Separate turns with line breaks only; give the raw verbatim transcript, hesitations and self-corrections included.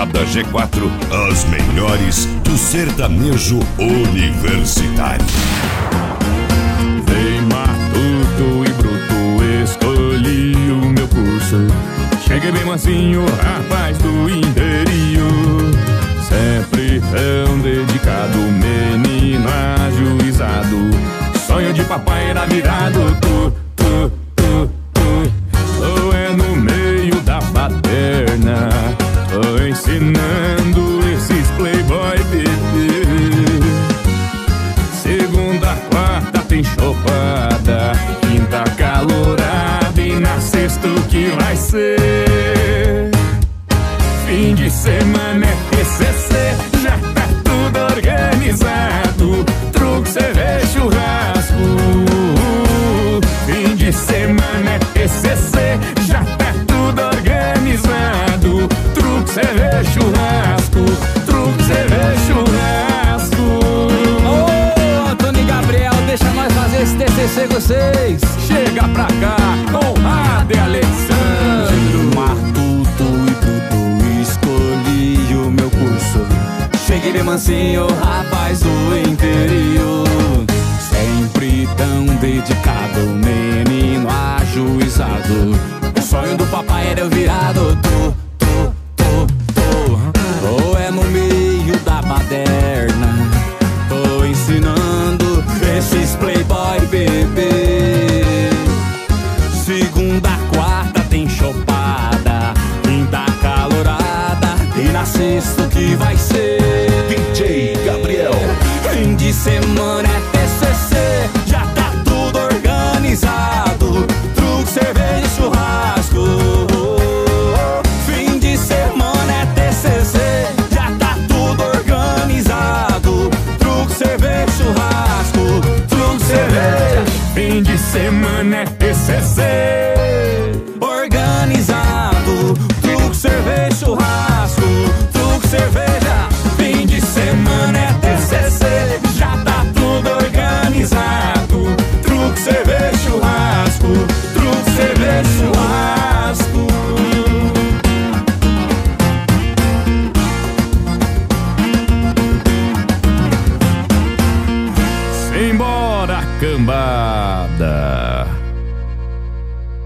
Morada G quatro, as melhores do sertanejo universitário.
Vem matuto e bruto, escolhi o meu curso. Cheguei bem mansinho, rapaz do interior. Sempre tão dedicado, menino ajuizado. Sonho de papai era virado, tu, tu, tu, tu. Tô é no meio da baderna, tô ensinando esses playboy bebê. Segunda, quarta tem chopada, quinta calorada e na sexta o que vai ser? Fim de semana é T C C, já tá tudo organizado. Truque, cerveja, churrasco. Fim de semana é T C C, já tá tudo organizado. Truque, cerveja, churrasco. Truque, cerveja, churrasco.
Ô, Antônio e Gabriel, deixa nós fazer esse T C C com vocês.
Chega pra cá, Conrado e Alexandre.
Matuto e bruto, escolhi o meu curso. Cheguei bem mansinho, rapaz do interior. Sempre tão dedicado, menino ajuizado. O sonho do papai era eu virado.